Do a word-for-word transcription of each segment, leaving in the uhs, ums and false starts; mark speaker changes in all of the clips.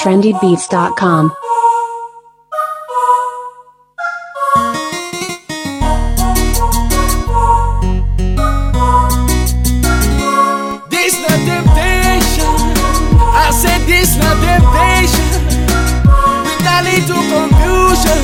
Speaker 1: trendy beats dot com.
Speaker 2: This not temptation. I said this not temptation. With a little confusion,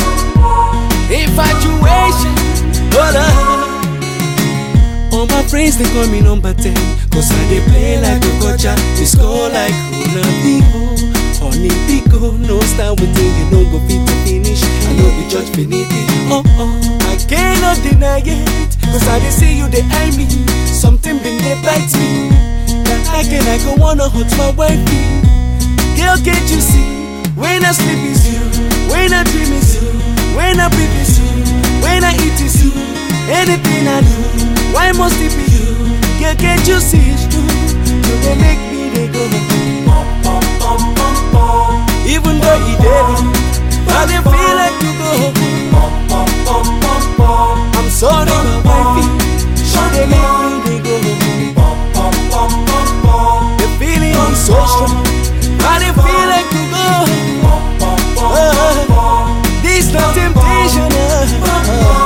Speaker 2: infatuation. Hold on. All my friends they call me number ten, cause I they play like a gotcha. They score like Ronaldinho, honey pico. No style with thing you don't go fit to finish. I know the judge finity. Oh oh, I cannot deny it, cause I they see you they eye me. Something been they bite me. That I can I go wanna hurt my wifey. Girl, can't you see? When I sleep is you, when I dream is you, when I breathe is you, when I eat is you. Anything I do, why must it be you? Girl, can't you see it's true? You they make me they go bum, bum, bum, bum, bum. Even though he did, I they feel like to go bum, bum, bum, bum, bum. I'm sorry, my wifey, she they make me they go bum, bum, bum, bum, bum. The feeling is so strong, I they feel like to go bum, bum, bum, bum. This not temptation. uh, uh.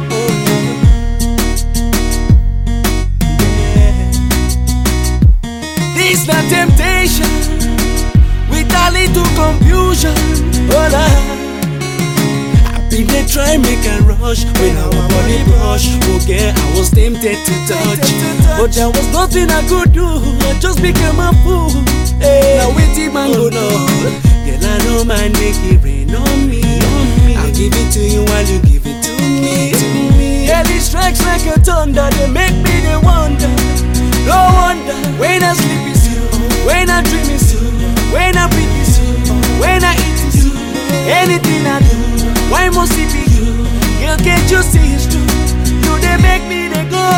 Speaker 2: It's not temptation, with a little confusion. Hold on. I been there try make a rush when our body brush. Okay, I was tempted to touch, but there was nothing I could do. I just became a fool. Hey, now waiting man go now. Girl, I don't mind make it rain on me. I'll give it to you while you give it to me. To me, yeah, it strikes like a thunder. They make me they wonder. No wonder when I sleep is you, when I dream is you, when I breathe is you, when I eat is you. Anything I do, why must it be you? Girl, can't you see it's true? You they make me they go.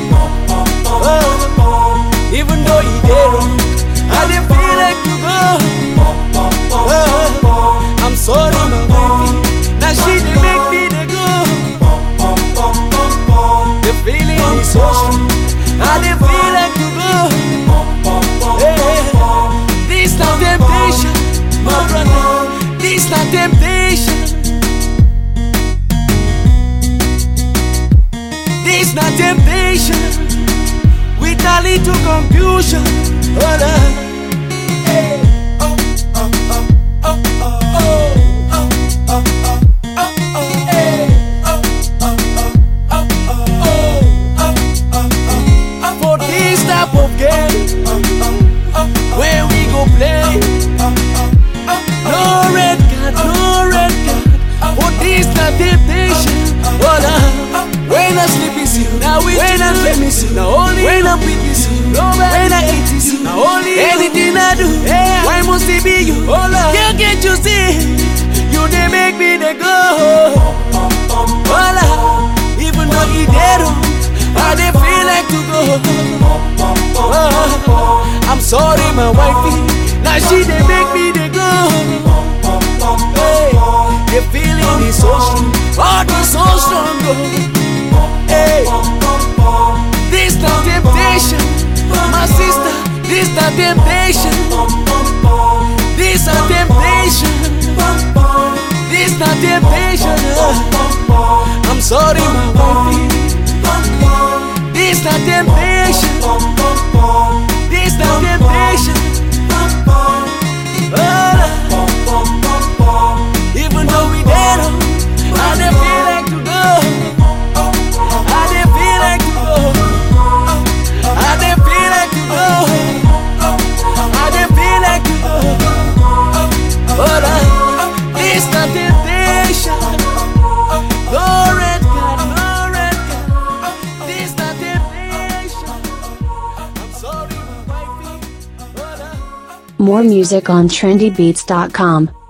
Speaker 2: Oh, even though you did wrong, I they feel like to go. Oh, I'm sorry, my wifey. Now she they make me they go. The feeling is so strong. I dey feel like to go. Hey, this not temptation, my brother. This not temptation. This not temptation. With a little confusion. Hold on. Hey. Oh, oh, oh, oh, oh, oh, oh, oh, oh, oh, oh, hey. Type of game where we go play. No red card, no red card. But this not temptation. Voila. When I sleep is you, now when I dream is you, now only when I breathe is you, when I eat is you, now only anything I do. Why must it be you? Can't get you see? You they make me they go. Voila. Even though he dead, I they feel like to go. Oh, I'm sorry, my wifey. Now she they make me they go. Hey, the feeling is so strong, heart is so strong. Hey, this not temptation, my sister. This not temptation. This not temptation. This not temptation. I'm sorry, my wifey. This not temptation. This not temptation. Oh, even though we dead, I dey feel like to go. I dey feel like to go. I dey feel like to go. I dey feel like to go. Oh, this not temptation. No red card, no red card. This not temptation. I'm sorry, my wifey.
Speaker 1: More music on trendy beats dot com.